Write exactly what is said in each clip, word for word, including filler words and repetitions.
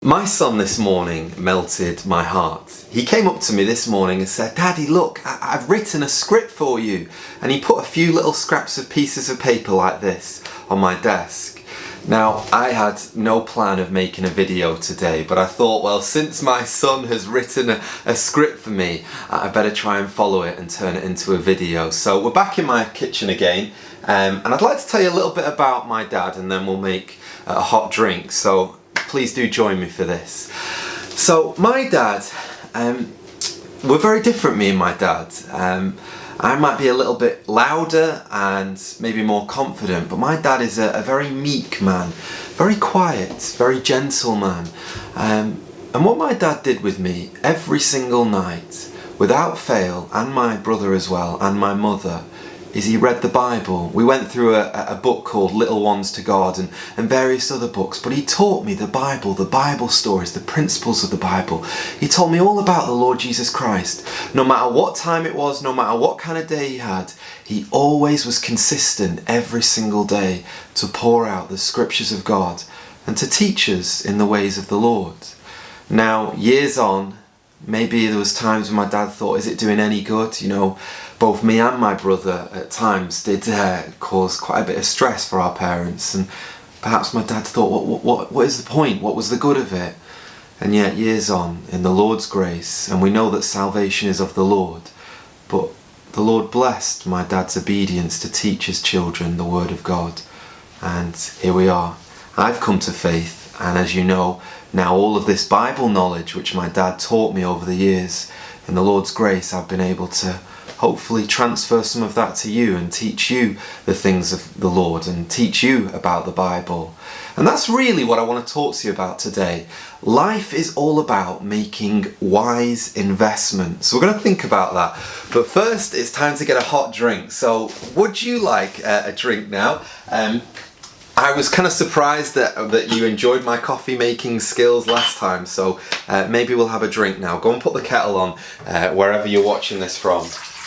My son this morning melted my heart. He came up to me this morning and said, "Daddy, look, I- I've written a script for you." And he put a few little scraps of pieces of paper like this on my desk. Now, I had no plan of making a video today, but I thought, well, since my son has written a, a script for me, I better try and follow it and turn it into a video. So we're back in my kitchen again, um, and I'd like to tell you a little bit about my dad, and then we'll make a hot drink. So please do join me for this. So my dad, um, we're very different, me and my dad. Um, I might be a little bit louder and maybe more confident, but my dad is a, a very meek man, very quiet, very gentle man. Um, and what my dad did with me every single night, without fail, and my brother as well, and my mother, is he read the Bible. We went through a, a book called Little Ones to God and, and various other books, but he taught me the Bible, the Bible stories, the principles of the Bible. He told me all about the Lord Jesus Christ. No matter what time it was, no matter what kind of day he had, he always was consistent every single day to pour out the scriptures of God and to teach us in the ways of the Lord. Now, years on, maybe there was times when my dad thought, is it doing any good? You know, both me and my brother at times did uh, cause quite a bit of stress for our parents, and perhaps my dad thought, what, what, what is the point? What was the good of it? And yet years on, in the Lord's grace, and we know that salvation is of the Lord, but the Lord blessed my dad's obedience to teach his children the Word of God, and here we are. I've come to faith, and as you know, now all of this Bible knowledge which my dad taught me over the years, in the Lord's grace I've been able to hopefully transfer some of that to you and teach you the things of the Lord and teach you about the Bible. And that's really what I want to talk to you about today. Life is all about making wise investments. So we're going to think about that. But first, it's time to get a hot drink. So would you like uh, a drink now? Um, I was kind of surprised that, that you enjoyed my coffee making skills last time, so uh, maybe we'll have a drink now. Go and put the kettle on uh, wherever you're watching this from.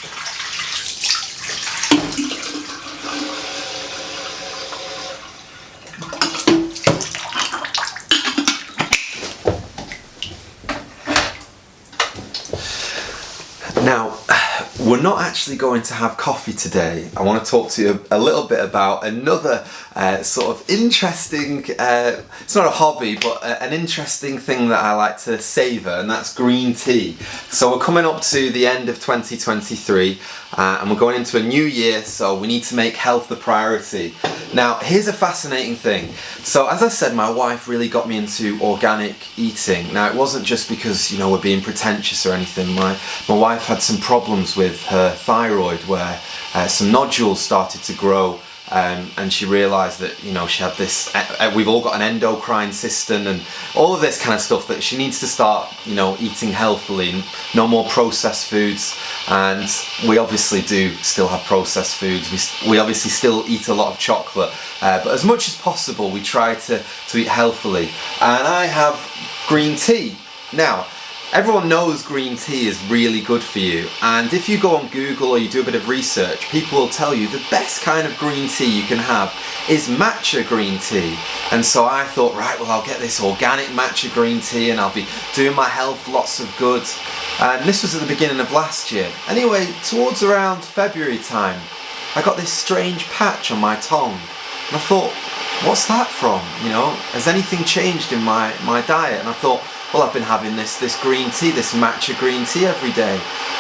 Now, we're not actually going to have coffee today. I want to talk to you a little bit about another uh, sort of interesting, uh, it's not a hobby, but uh, an interesting thing that I like to savour, and that's green tea. So we're coming up to the end of twenty twenty-three uh, and we're going into a new year, so we need to make health the priority. Now, here's a fascinating thing. So as I said, my wife really got me into organic eating. Now, it wasn't just because, you know, we're being pretentious or anything. My, my wife had some problems with her thyroid where uh, some nodules started to grow, um, and she realised that, you know, she had this, uh, we've all got an endocrine system and all of this kind of stuff, that she needs to start, you know, eating healthily, no more processed foods. And we obviously do still have processed foods. We, we obviously still eat a lot of chocolate, uh, but as much as possible we try to, to eat healthily. And I have green tea. Now, everyone knows green tea is really good for you, and if you go on Google or you do a bit of research, people will tell you the best kind of green tea you can have is matcha green tea. And so I thought, right, well, I'll get this organic matcha green tea and I'll be doing my health lots of good. And this was at the beginning of last year. Anyway, towards around February time, I got this strange patch on my tongue, and I thought, what's that from? You know, has anything changed in my, my diet? And I thought, well, I've been having this, this green tea, this matcha green tea every day.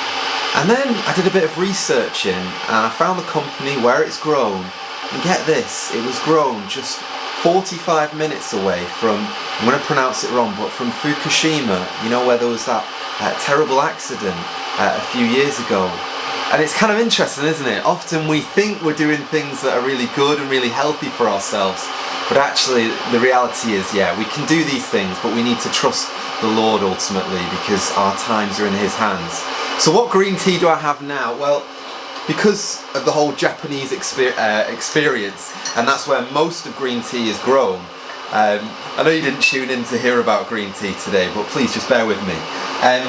And then I did a bit of researching and I found the company where it's grown. And get this, it was grown just forty-five minutes away from, I'm going to pronounce it wrong, but from Fukushima, you know, where there was that uh, terrible accident uh, a few years ago. And it's kind of interesting, isn't it? Often we think we're doing things that are really good and really healthy for ourselves, but actually the reality is, yeah, we can do these things, but we need to trust the Lord ultimately, because our times are in His hands. So what green tea do I have now? Well, because of the whole Japanese exper uh, experience, and that's where most of green tea is grown. Um, I know you didn't tune in to hear about green tea today, but please just bear with me. Um,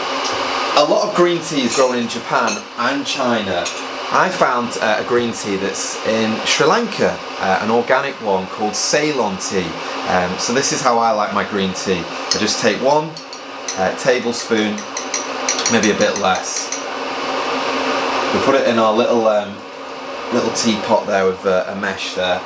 a lot of green tea is grown in Japan and China. I found uh, a green tea that's in Sri Lanka, uh, an organic one called Ceylon tea. Um, so this is how I like my green tea. I just take one uh, tablespoon, maybe a bit less. We put it in our little um, little teapot there with uh, a mesh there.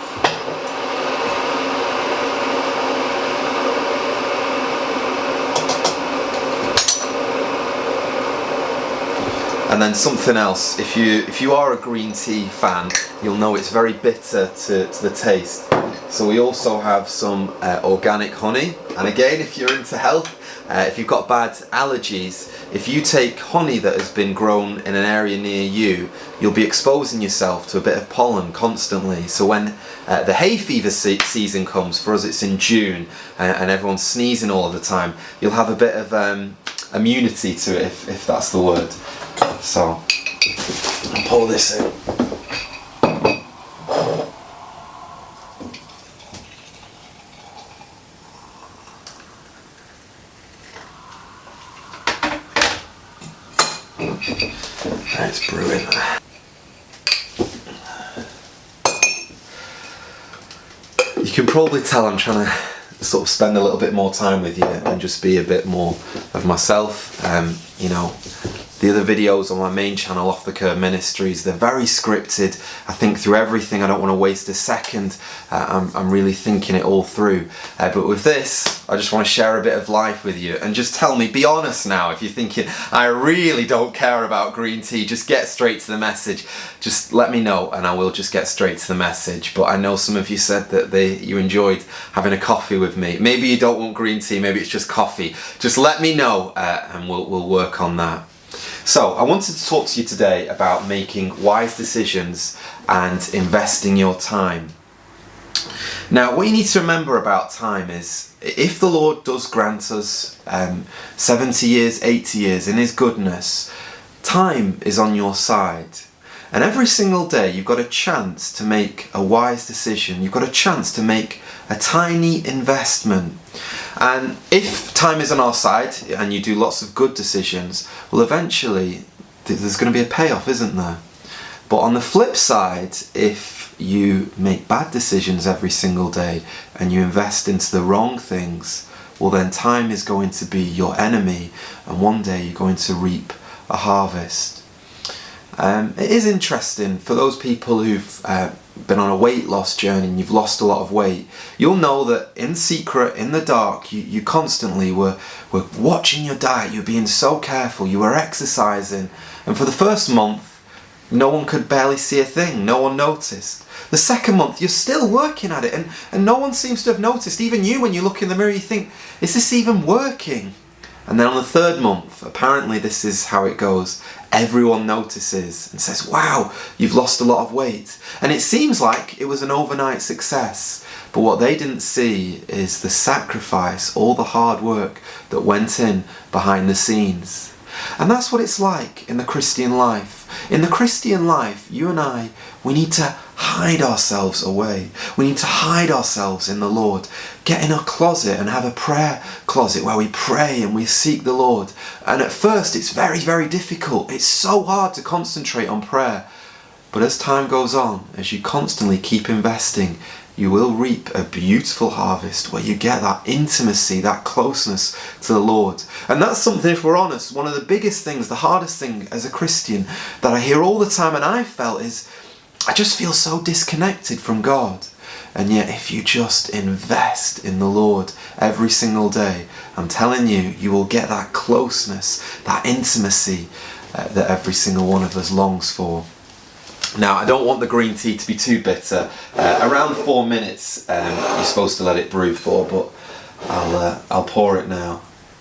And then something else, if you if you are a green tea fan, you'll know it's very bitter to, to the taste. So we also have some uh, organic honey. And again, if you're into health, uh, if you've got bad allergies, if you take honey that has been grown in an area near you, you'll be exposing yourself to a bit of pollen constantly. So when uh, the hay fever se season comes, for us it's in June, uh, and everyone's sneezing all of the time, you'll have a bit of um, immunity to it, if, if that's the word. So, I'll pour this in. It's brewing there. You can probably tell I'm trying to sort of spend a little bit more time with you and just be a bit more of myself. Um, you know, the other videos on my main channel, Off the Curve Ministries, they're very scripted. I think through everything. I don't want to waste a second. Uh, I'm, I'm really thinking it all through. Uh, but with this, I just want to share a bit of life with you. And just tell me, be honest now, if you're thinking, I really don't care about green tea, just get straight to the message. Just let me know and I will just get straight to the message. But I know some of you said that they you enjoyed having a coffee with me. Maybe you don't want green tea, maybe it's just coffee. Just let me know uh, and we'll, we'll work on that. So, I wanted to talk to you today about making wise decisions and investing your time. Now, what you need to remember about time is, if the Lord does grant us um, seventy years, eighty years in His goodness, time is on your side. And every single day you've got a chance to make a wise decision. You've got a chance to make a tiny investment. And if time is on our side and you do lots of good decisions, well, eventually there's going to be a payoff, isn't there? But on the flip side, if you make bad decisions every single day and you invest into the wrong things, well, then time is going to be your enemy and one day you're going to reap a harvest. Um, it is interesting for those people who've uh, been on a weight loss journey and you've lost a lot of weight. You'll know that in secret, in the dark, you, you constantly were, were watching your diet. You were being so careful. You were exercising. And for the first month, no one could barely see a thing. No one noticed. The second month, you're still working at it and, and no one seems to have noticed. Even you, when you look in the mirror, you think, is this even working? And then on the third month, apparently this is how it goes, everyone notices and says, wow, you've lost a lot of weight. And it seems like it was an overnight success. But what they didn't see is the sacrifice, all the hard work that went in behind the scenes. And that's what it's like in the Christian life. In the Christian life, you and I, we need to hide ourselves away. We need to hide ourselves in the Lord. Get in a closet and have a prayer closet where we pray and we seek the Lord. And at first it's very, very difficult. It's so hard to concentrate on prayer. But as time goes on, as you constantly keep investing, you will reap a beautiful harvest where you get that intimacy, that closeness to the Lord. And that's something, if we're honest, one of the biggest things, the hardest thing as a Christian that I hear all the time and I've felt is, I just feel so disconnected from God. And yet if you just invest in the Lord every single day, I'm telling you, you will get that closeness, that intimacy uh, that every single one of us longs for. Now, I don't want the green tea to be too bitter. Uh, around four minutes um, you're supposed to let it brew for, but I'll, uh, I'll pour it now.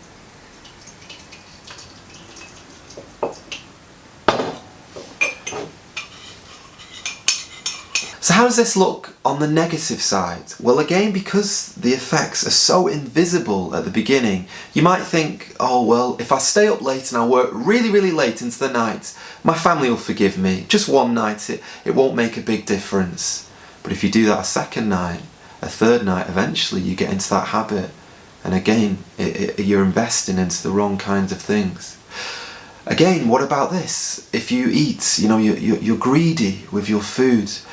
So how does this look on the negative side? Well, again, because the effects are so invisible at the beginning, you might think, oh, well, if I stay up late and I work really, really late into the night, my family will forgive me. Just one night, it, it won't make a big difference. But if you do that a second night, a third night, eventually you get into that habit. And again, it, it, you're investing into the wrong kinds of things. Again, what about this? If you eat, you know, you're, you're greedy with your food.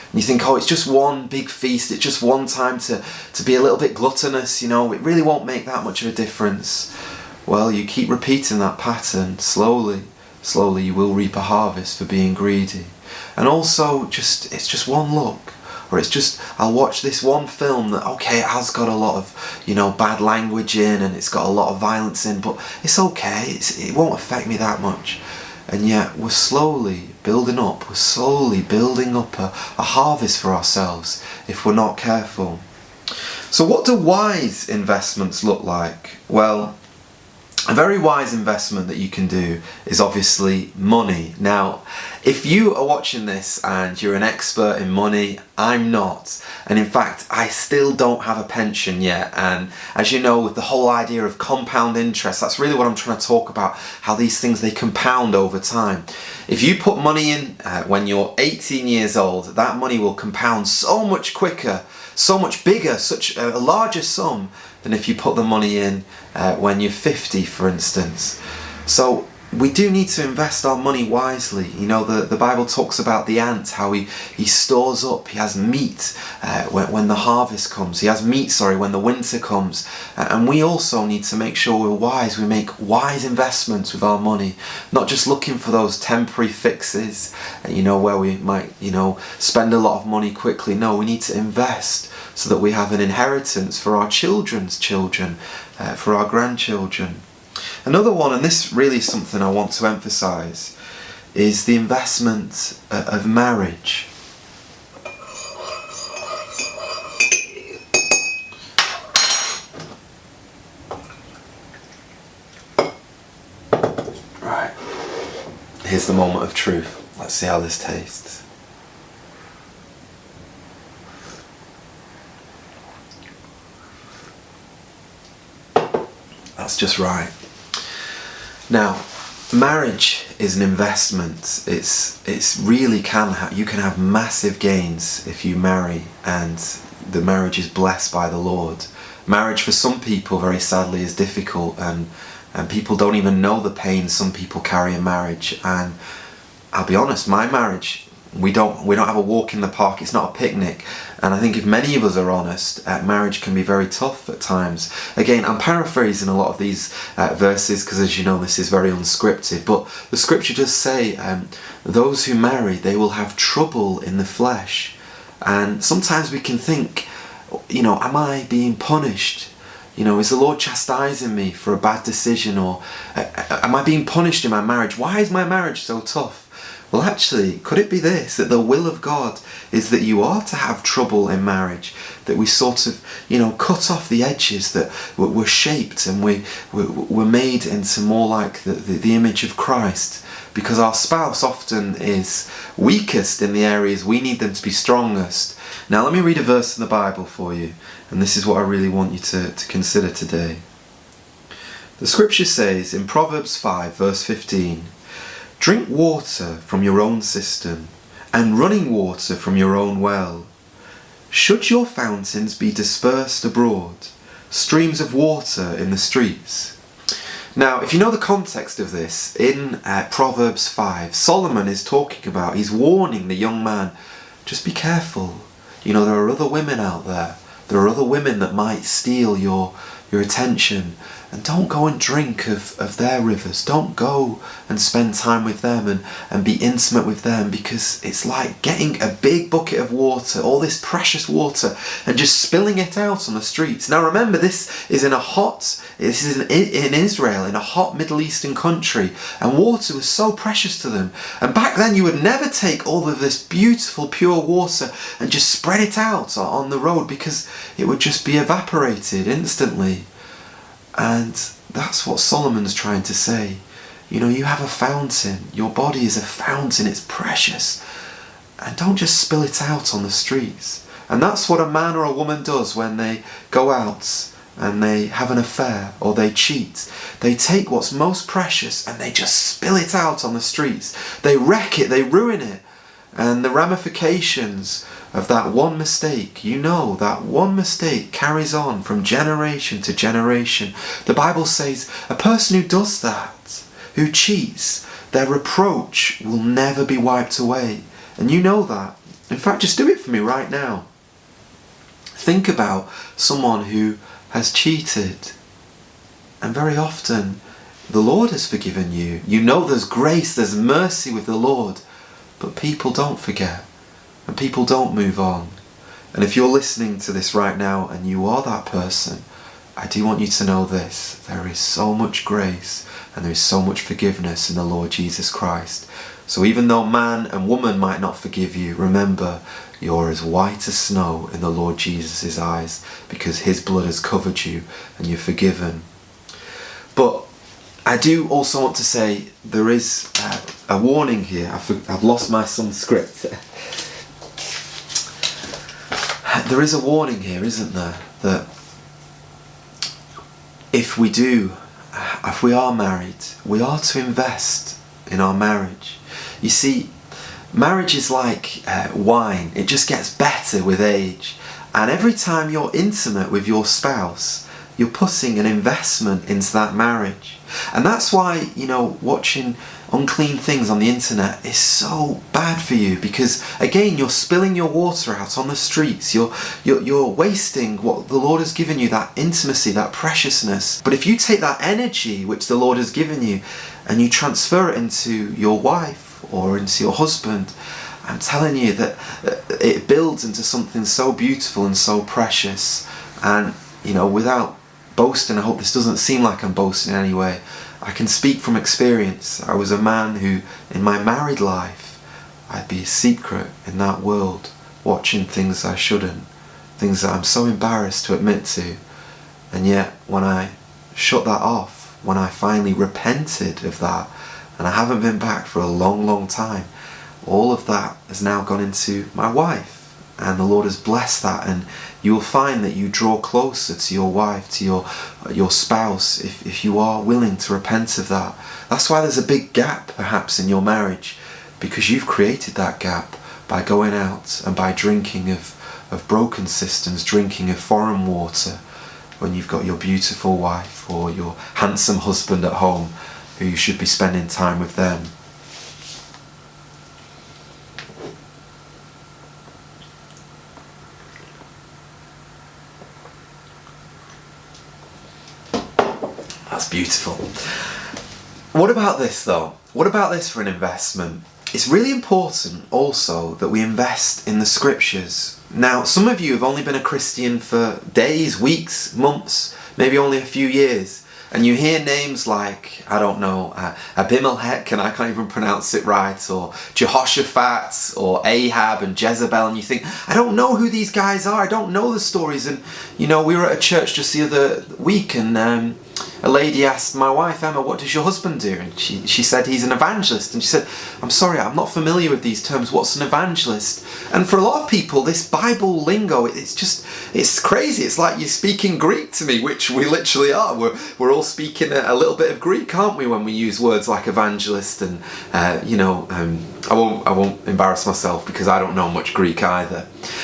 And you think, oh, it's just one big feast, it's just one time to, to be a little bit gluttonous, you know, it really won't make that much of a difference. Well, you keep repeating that pattern, slowly, slowly you will reap a harvest for being greedy. And also, just it's just one look, or it's just, I'll watch this one film that, okay, it has got a lot of, you know, bad language in, and it's got a lot of violence in, but it's okay, it's, it won't affect me that much. And yet we're slowly building up, we're slowly building up a, a harvest for ourselves if we're not careful. So what do wise investments look like? Well, a very wise investment that you can do is obviously money. Now, if you are watching this and you're an expert in money, I'm not. And in fact, I still don't have a pension yet. And as you know, with the whole idea of compound interest, that's really what I'm trying to talk about, how these things, they compound over time. If you put money in uh, when you're eighteen years old, that money will compound so much quicker, so much bigger, such a larger sum than if you put the money in uh, when you're fifty, for instance. So we do need to invest our money wisely. You know, the, the Bible talks about the ant, how he, he stores up, he has meat uh, when, when the harvest comes. He has meat, sorry, when the winter comes. Uh, and we also need to make sure we're wise. We make wise investments with our money, not just looking for those temporary fixes, uh, you know, where we might, you know, spend a lot of money quickly. No, we need to invest so that we have an inheritance for our children's children, uh, for our grandchildren. Another one, and this really is something I want to emphasize, is the investment uh, of marriage. Right, here's the moment of truth. Let's see how this tastes. That's just right. Now, marriage is an investment. It's it's really can ha- you can have massive gains if you marry, and the marriage is blessed by the Lord. Marriage for some people, very sadly, is difficult, and and people don't even know the pain some people carry in marriage. And I'll be honest, my marriage, we don't we don't have a walk in the park. It's not a picnic. And I think if many of us are honest, uh, marriage can be very tough at times. Again, I'm paraphrasing a lot of these uh, verses because, as you know, this is very unscripted. But the scripture does say, um, those who marry, they will have trouble in the flesh. And sometimes we can think, you know, am I being punished? You know, is the Lord chastising me for a bad decision? Or uh, am I being punished in my marriage? Why is my marriage so tough? Well, actually, could it be this, that the will of God is that you are to have trouble in marriage, that we sort of, you know, cut off the edges, that we're shaped and we, we're made into more like the, the, the image of Christ, because our spouse often is weakest in the areas we need them to be strongest. Now, let me read a verse in the Bible for you, and this is what I really want you to, to consider today. The scripture says in Proverbs five, verse fifteen, "Drink water from your own cistern, and running water from your own well. Should your fountains be dispersed abroad, streams of water in the streets." Now, if you know the context of this, in uh, Proverbs five, Solomon is talking about, he's warning the young man, just be careful. You know, there are other women out there. There are other women that might steal your, your attention. And don't go and drink of, of their rivers. Don't go and spend time with them and, and be intimate with them, because it's like getting a big bucket of water, all this precious water, and just spilling it out on the streets. Now remember, this is in a hot, this is in, in Israel, in a hot Middle Eastern country, and water was so precious to them. And back then you would never take all of this beautiful pure water and just spread it out on the road, because it would just be evaporated instantly. And that's what Solomon's trying to say. You know, you have a fountain. Your body is a fountain. It's precious. And don't just spill it out on the streets. And that's what a man or a woman does when they go out and they have an affair or they cheat. They take what's most precious and they just spill it out on the streets. They wreck it. They ruin it. And the ramifications of that one mistake, you know, that one mistake carries on from generation to generation. The Bible says a person who does that, who cheats, their reproach will never be wiped away. And you know that. In fact, just do it for me right now. Think about someone who has cheated. And very often, the Lord has forgiven you. You know there's grace, there's mercy with the Lord. But people don't forget. And people don't move on. And if you're listening to this right now and you are that person, I do want you to know this. There is so much grace and there is so much forgiveness in the Lord Jesus Christ. So even though man and woman might not forgive you, remember, you're as white as snow in the Lord Jesus' eyes, because his blood has covered you and you're forgiven. But I do also want to say there is uh, a warning here. I've, I've lost my son's script. There is a warning here, isn't there? That if we do, if we are married, we are to invest in our marriage. You see, marriage is like uh, wine. It just gets better with age. And every time you're intimate with your spouse, you're putting an investment into that marriage. And that's why, you know, watching unclean things on the internet is so bad for you, because again, you're spilling your water out on the streets. You're, you're, you're wasting what the Lord has given you, that intimacy, that preciousness. But if you take that energy which the Lord has given you and you transfer it into your wife or into your husband, I'm telling you that it builds into something so beautiful and so precious. And, you know, without boasting, I hope this doesn't seem like I'm boasting in any way, I can speak from experience. I was a man who, in my married life, I'd be a secret in that world, watching things I shouldn't, things that I'm so embarrassed to admit to. And yet, when I shut that off, when I finally repented of that, and I haven't been back for a long, long time, all of that has now gone into my wife. And the Lord has blessed that, and you will find that you draw closer to your wife, to your your spouse, if, if you are willing to repent of that. That's why there's a big gap perhaps in your marriage, because you've created that gap by going out and by drinking of, of broken cisterns, drinking of foreign water, when you've got your beautiful wife or your handsome husband at home who you should be spending time with them. That's beautiful. What about this though? What about this for an investment? It's really important also that we invest in the scriptures. Now, some of you have only been a Christian for days, weeks, months, maybe only a few years, and you hear names like, I don't know, uh, Abimelech, and I can't even pronounce it right, or Jehoshaphat, or Ahab and Jezebel, and you think, I don't know who these guys are, I don't know the stories. And you know, we were at a church just the other week, and um, a lady asked my wife, Emma, what does your husband do? And she, she said he's an evangelist. And she said, I'm sorry, I'm not familiar with these terms. What's an evangelist? And for a lot of people, this Bible lingo, it's just, it's crazy. It's like you're speaking Greek to me, which we literally are. We're, we're all speaking a, a little bit of Greek, aren't we, when we use words like evangelist and, uh, you know, um, I won't, I won't embarrass myself because I don't know much Greek either.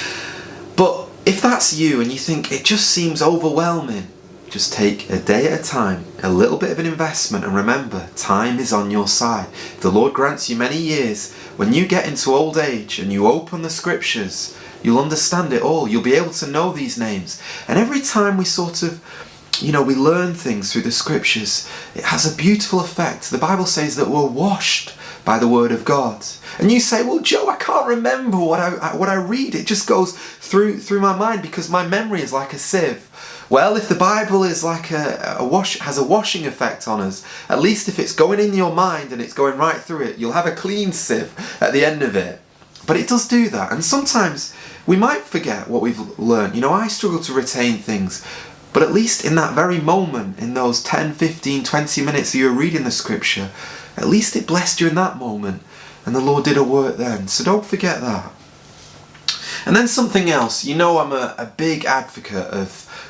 But if that's you and you think it just seems overwhelming, just take a day at a time, a little bit of an investment, and remember, time is on your side. If the Lord grants you many years, when you get into old age and you open the scriptures, you'll understand it all. You'll be able to know these names. And every time we sort of, you know, we learn things through the scriptures, it has a beautiful effect. The Bible says that we're washed by the word of God. And you say, well, Joe, I can't remember what I what I read. It just goes through through my mind because my memory is like a sieve. Well, if the Bible is like a, a wash, has a washing effect on us, at least if it's going in your mind and it's going right through it, you'll have a clean sieve at the end of it. But it does do that. And sometimes we might forget what we've learned. You know, I struggle to retain things. But at least in that very moment, in those ten, fifteen, twenty minutes that you're reading the scripture, at least it blessed you in that moment. And the Lord did a work then. So don't forget that. And then something else. You know, I'm a, a big advocate of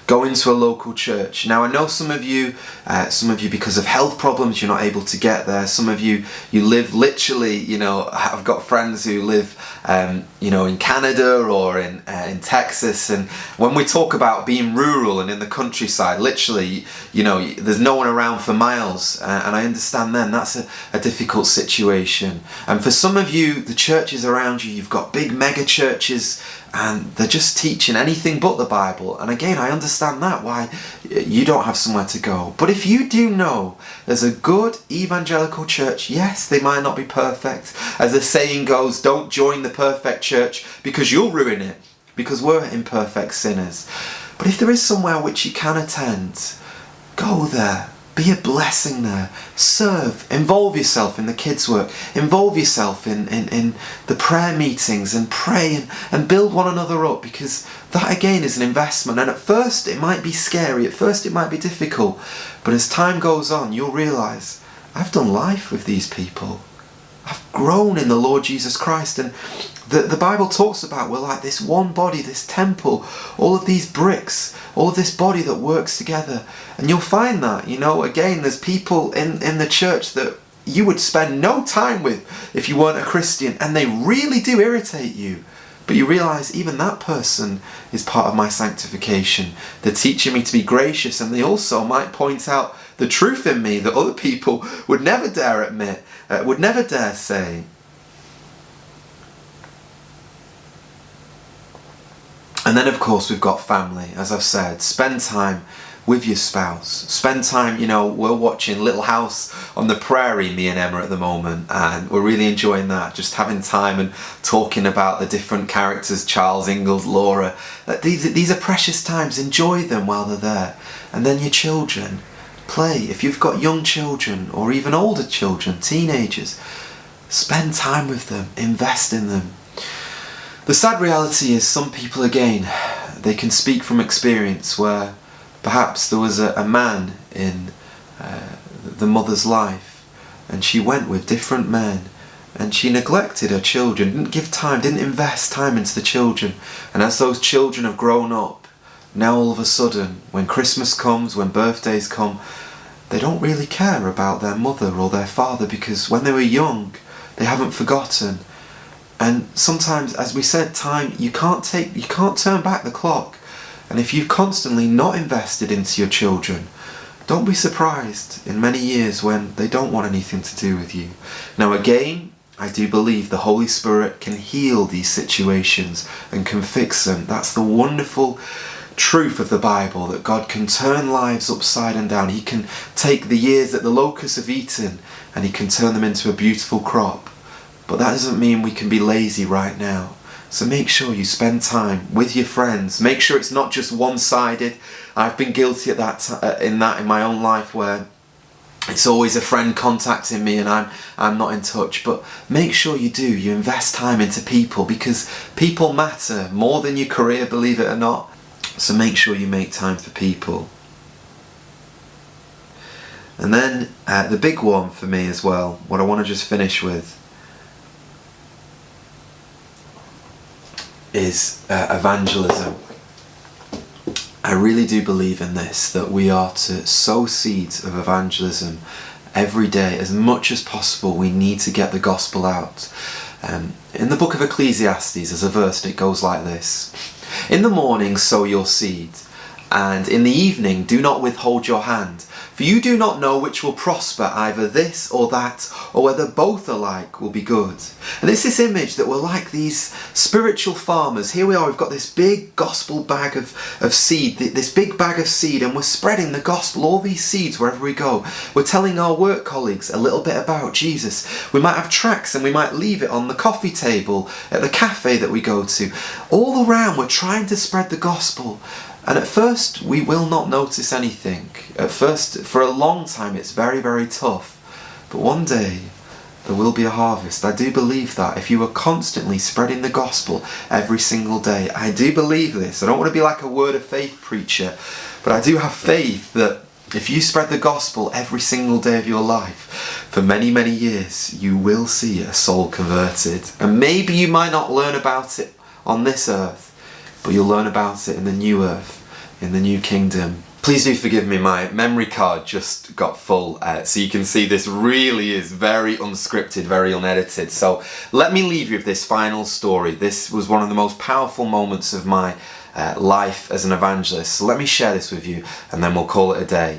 go into a local church. Now I know some of you, uh, some of you because of health problems, you're not able to get there. Some of you, you live literally, you know, I've got friends who live, um, you know, in Canada or in uh, in Texas, and when we talk about being rural and in the countryside, literally, you know, there's no one around for miles, uh, and I understand then that's a, a difficult situation. And for some of you, the churches around you, you've got big mega churches, and they're just teaching anything but the Bible. And again, I understand that, why you don't have somewhere to go. But if you do know there's a good evangelical church, yes, they might not be perfect. As the saying goes, don't join the perfect church because you'll ruin it, because we're imperfect sinners. But if there is somewhere which you can attend, go there. Be a blessing there. Serve. Involve yourself in the kids' work. Involve yourself in, in, in the prayer meetings and pray and, and build one another up, because that again is an investment. And at first it might be scary. At first it might be difficult. But as time goes on, you'll realise, I've done life with these people. I've grown in the Lord Jesus Christ. And the, the Bible talks about we're like this one body, this temple, all of these bricks, all of this body that works together. And you'll find that, you know, again, there's people in, in the church that you would spend no time with if you weren't a Christian, and they really do irritate you. But you realise even that person is part of my sanctification. They're teaching me to be gracious, and they also might point out the truth in me that other people would never dare admit, uh, would never dare say. And then of course we've got family. As I've said, spend time with your spouse. Spend time, you know, we're watching Little House on the Prairie, me and Emma, at the moment, and we're really enjoying that, just having time and talking about the different characters, Charles, Ingalls, Laura. These, these are precious times. Enjoy them while they're there. And then your children, play. If you've got young children or even older children, teenagers, spend time with them, invest in them. The sad reality is some people, again, they can speak from experience where perhaps there was a, a man in uh, the mother's life, and she went with different men, and she neglected her children, didn't give time, didn't invest time into the children. And as those children have grown up, now all of a sudden, when Christmas comes, when birthdays come, they don't really care about their mother or their father, because when they were young, they haven't forgotten. And sometimes, as we said, time, you can't take, you can't turn back the clock. And if you've constantly not invested into your children, don't be surprised in many years when they don't want anything to do with you. Now again, I do believe the Holy Spirit can heal these situations and can fix them. That's the wonderful truth of the Bible, that God can turn lives upside and down. He can take the years that the locusts have eaten and He can turn them into a beautiful crop. But that doesn't mean we can be lazy right now. So make sure you spend time with your friends. Make sure it's not just one-sided. I've been guilty of that uh, in that in my own life, where it's always a friend contacting me and I'm I'm not in touch. But make sure you do. You invest time into people, because people matter more than your career, believe it or not. So make sure you make time for people. And then uh, the big one for me as well, what I want to just finish with, is uh, evangelism. I really do believe in this, that we are to sow seeds of evangelism every day. As much as possible, we need to get the gospel out. Um, in the book of Ecclesiastes, there's a verse that goes like this: "In the morning sow your seed, and in the evening do not withhold your hand. For you do not know which will prosper, either this or that, or whether both alike will be good." And it's this image that we're like these spiritual farmers. Here we are, we've got this big gospel bag of, of seed, this big bag of seed, and we're spreading the gospel, all these seeds wherever we go. We're telling our work colleagues a little bit about Jesus. We might have tracts and we might leave it on the coffee table at the cafe that we go to. All around, we're trying to spread the gospel. And at first, we will not notice anything. At first, for a long time, it's very, very tough. But one day, there will be a harvest. I do believe that. If you are constantly spreading the gospel every single day, I do believe this. I don't want to be like a word of faith preacher, but I do have faith that if you spread the gospel every single day of your life, for many, many years, you will see a soul converted. And maybe you might not learn about it on this earth, but you'll learn about it in the new earth. in the new kingdom. Please do forgive me, my memory card just got full, uh, so you can see this really is very unscripted, very unedited. So let me leave you with this final story. This was one of the most powerful moments of my uh, life as an evangelist. So let me share this with you and then we'll call it a day.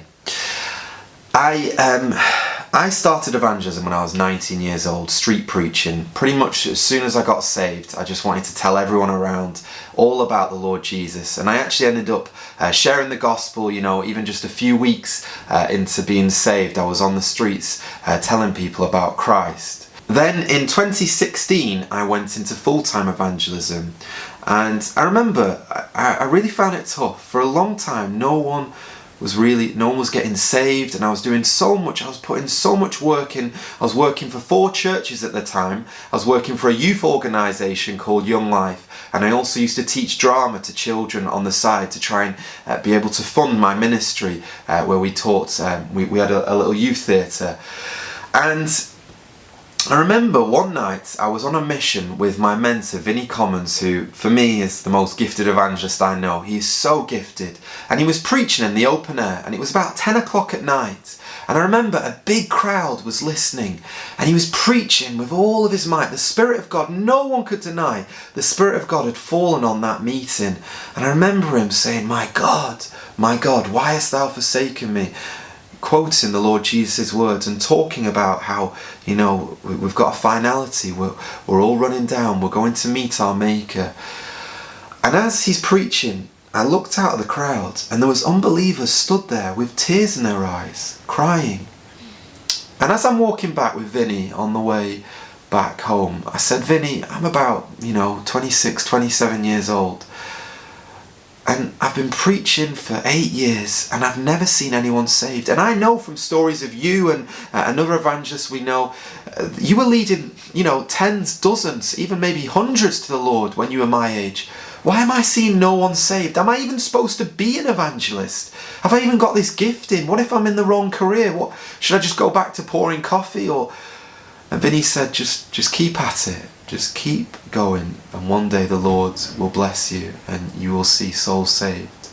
I um, I started evangelism when I was nineteen years old, street preaching. Pretty much as soon as I got saved, I just wanted to tell everyone around all about the Lord Jesus. And I actually ended up uh, sharing the gospel, you know, even just a few weeks uh, into being saved. I was on the streets uh, telling people about Christ. Then in twenty sixteen, I went into full-time evangelism. And I remember, I, I really found it tough. For a long time, no one was really, no one was getting saved, and I was doing so much, I was putting so much work in. I was working for four churches at the time. I was working for a youth organisation called Young Life, and I also used to teach drama to children on the side to try and uh, be able to fund my ministry, uh, where we taught, um, we, we had a, a little youth theatre. And I remember one night I was on a mission with my mentor Vinnie Commons, who for me is the most gifted evangelist I know. He's so gifted, and he was preaching in the open air, and it was about ten o'clock at night, and I remember a big crowd was listening, and he was preaching with all of his might. The Spirit of God, no one could deny, the Spirit of God had fallen on that meeting, and I remember him saying, "My God, my God, why hast thou forsaken me?" Quoting the Lord Jesus' words and talking about how, you know, we've got a finality, we're, we're all running down, we're going to meet our Maker. And as he's preaching, I looked out at the crowd, and there was unbelievers stood there with tears in their eyes, crying. And as I'm walking back with Vinnie on the way back home, I said, "Vinnie, I'm about, you know, twenty-six, twenty-seven years old. And I've been preaching for eight years and I've never seen anyone saved. And I know from stories of you and uh, another evangelist we know, uh, you were leading, you know, tens, dozens, even maybe hundreds to the Lord when you were my age. Why am I seeing no one saved? Am I even supposed to be an evangelist? Have I even got this gifting? What if I'm in the wrong career? What, should I just go back to pouring coffee?" Or, and Vinnie said, just, just keep at it. Just keep going, and one day the Lord will bless you and you will see souls saved.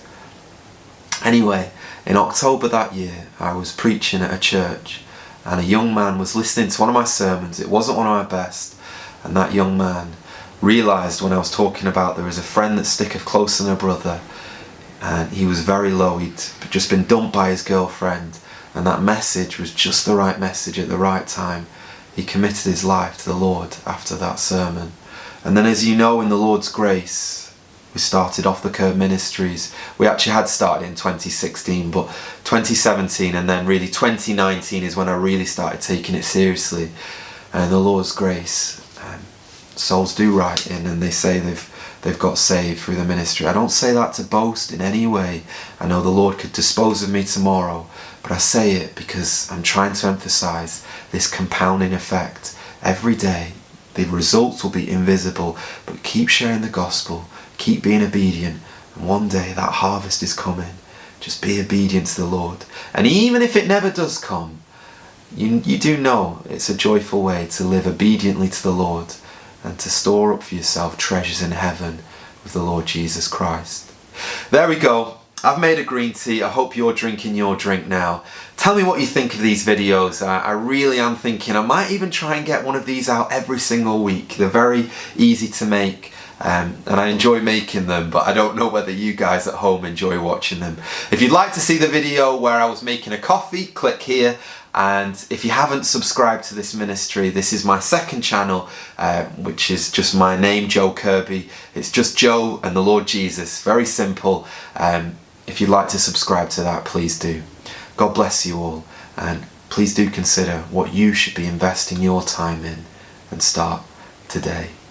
Anyway, in October that year, I was preaching at a church, and a young man was listening to one of my sermons. It wasn't one of my best, and that young man realised when I was talking about there is a friend that sticketh closer than a brother, and he was very low. He'd just been dumped by his girlfriend, and that message was just the right message at the right time. He committed his life to the Lord after that sermon. And then, as you know, in the Lord's grace, we started Off the Curb Ministries. We actually had started in twenty sixteen, but twenty seventeen and then really twenty nineteen is when I really started taking it seriously. And in the Lord's grace, um, souls do write in and they say they've they've got saved through the ministry. I don't say that to boast in any way. I know the Lord could dispose of me tomorrow, but I say it because I'm trying to emphasize this compounding effect. Every day, the results will be invisible, but keep sharing the gospel, keep being obedient, and one day that harvest is coming. Just be obedient to the Lord. And even if it never does come, you, you do know it's a joyful way to live obediently to the Lord and to store up for yourself treasures in heaven with the Lord Jesus Christ. There we go. I've made a green tea. I hope you're drinking your drink now. Tell me what you think of these videos. I, I really am thinking I might even try and get one of these out every single week. They're very easy to make, um, and I enjoy making them, but I don't know whether you guys at home enjoy watching them. If you'd like to see the video where I was making a coffee, click here. And if you haven't subscribed to this ministry, this is my second channel, uh, which is just my name, Joe Kirby. It's just Joe and the Lord Jesus. Very simple. Um, if you'd like to subscribe to that, please do. God bless you all, and please do consider what you should be investing your time in, and start today.